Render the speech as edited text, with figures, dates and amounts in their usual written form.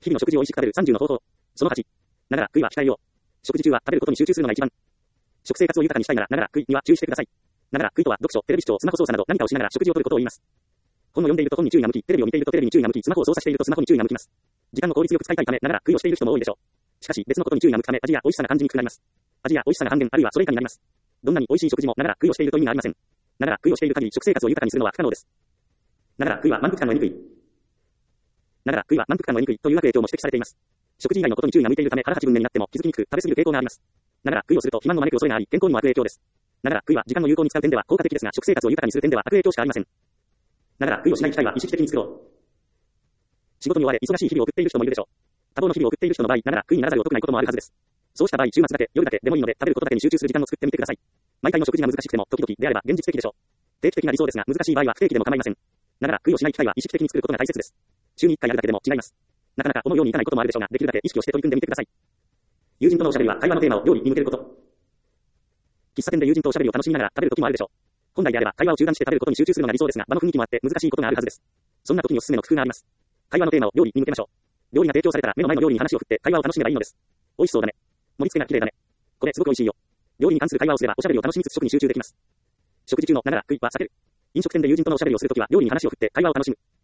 日々の食事を美味しく食べる30の方法。その8。ながら、食いは控えよう。食事中は食べることに集中するのが一番。食生活を豊かにしたいなら、ながら、食いには注意してください。ながら、食いとは、読書、テレビ視聴、スマホ操作など何かをしながら食事をとることを言います。本を読んでいると本に注意が向き、テレビを見ているとテレビに注意が向き、スマホを操作しているとスマホに注意が向きます。時間の効率よく使いたいため、ながら、食いをしている人も多いでしょう。しかし、別のことに注意が向くため、味や美味しさが感じにくくなります。味や美味しさが半減、あるいはそれ以下になります。どんなに美味しい食事も、ながら、食いをしていると意味がありません。ながら、食いをしている限り、食生活を豊かにするのは不可能です。ながら、食いは満腹感を得にくい。ながら、食いは満腹感を得にくいという悪影響も指摘されています。食事以外のことに注意が向いているため、腹八分目になっても気づきにくく、食べ過ぎる傾向があります。ながら、食いをすると肥満の招く恐れがあり、健康にも悪影響です。ながら、食いは時間を有効に使う点では効果的ですが、食生活を豊かにする点では悪影響しかありません。ながら、食いをしない機会は意識的に作ろう。仕事に追われ、忙しい日々を送っている人もいるでしょう。多忙の日々を送っている人の場合、ながら、食いにならざるを得ないこともあるはずです。そうした場合、週末だけ、夜だけでもいいので、食べることだけに集中する時間を作ってみてください。毎回の食事が難しくても、時々であれば現実的でしょう。定期的な理想ですが、難しい場合は不定期でも構いません。ながら、食いをしない機会は意識的に作ることが大切です。週に1回やるだけでも違います。なかなか思うようにいかないこともあるでしょうが、できるだけ意識をして取り組んでみてください。友人とのおしゃべりは、会話のテーマを料理に向けること。喫茶店で友人とおしゃべりを楽しみながら食べる時もあるでしょう。本来であれば会話を中断して食べることに集中するのが理想ですが、場の雰囲気もあって難しいことがあるはずです。そんな時におすすめの工夫があります。会話のテーマを料理に向けましょう。料理が提供されたら目の前の料理に話を振って会話を楽しめばいいのです。美味しそうだね。盛り付けが綺麗だね。これすごく美味しいよ。料理に関する会話をすればおしゃべりを楽しみつつ食に集中できます。食事中のながら食いは避ける。飲食店で友人とのおしゃべりをするときは料理に話を振って会話を楽しむ。